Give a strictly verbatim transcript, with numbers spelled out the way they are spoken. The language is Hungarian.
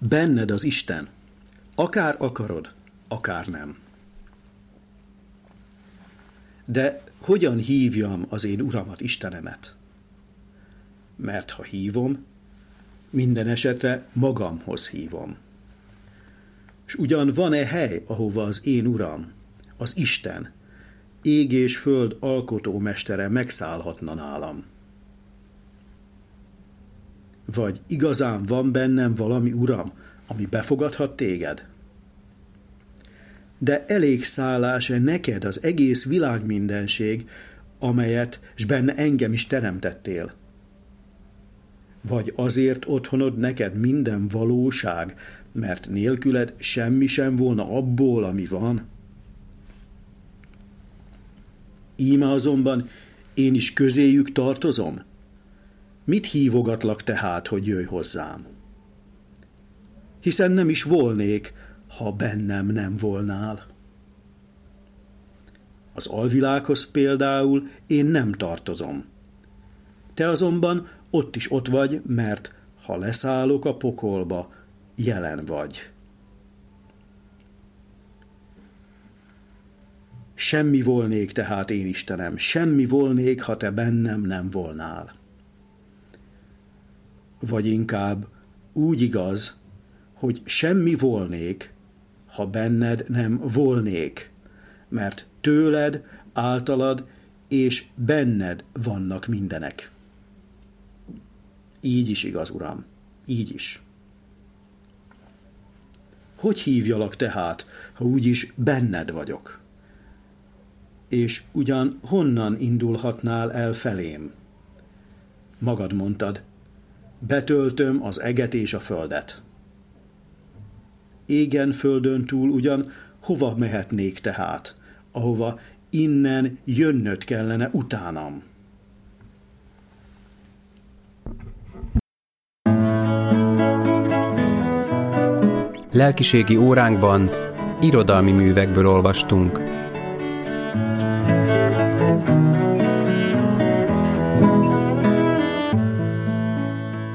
Benned az Isten. Akár akarod, akár nem. De hogyan hívjam az én Uramat, Istenemet? Mert ha hívom, minden esetre magamhoz hívom. És ugyan van-e hely, ahova az én Uram, az Isten, ég és föld alkotómestere megszállhatna nálam? Vagy igazán van bennem valami Uram, ami befogadhat téged? De elég szállás-e neked az egész világmindenség, amelyet, s benne engem is teremtettél? Vagy azért otthonod neked minden valóság, mert nélküled semmi sem volna abból, ami van? Íme azonban én is közéjük tartozom. Mit hívogatlak tehát, hogy jöjj hozzám? Hiszen nem is volnék, ha bennem nem volnál. Az alvilághoz például én nem tartozom. Te azonban ott is ott vagy, mert ha leszállok a pokolba, jelen vagy. Semmi volnék tehát én, Istenem, semmi volnék, ha te bennem nem volnál. Vagy inkább úgy igaz, hogy semmi volnék, ha benned nem volnék, mert tőled, általad és benned vannak mindenek. Így is igaz, Uram, így is. Hogy hívjalak tehát, ha úgyis benned vagyok? És ugyan honnan indulhatnál el felém? Magad mondtad, betöltöm az eget és a földet. Égen földön túl ugyan hova mehetnék tehát, ahova innen jönnöd kellene utánam? Lelkiségi óránkban irodalmi művekből olvastunk.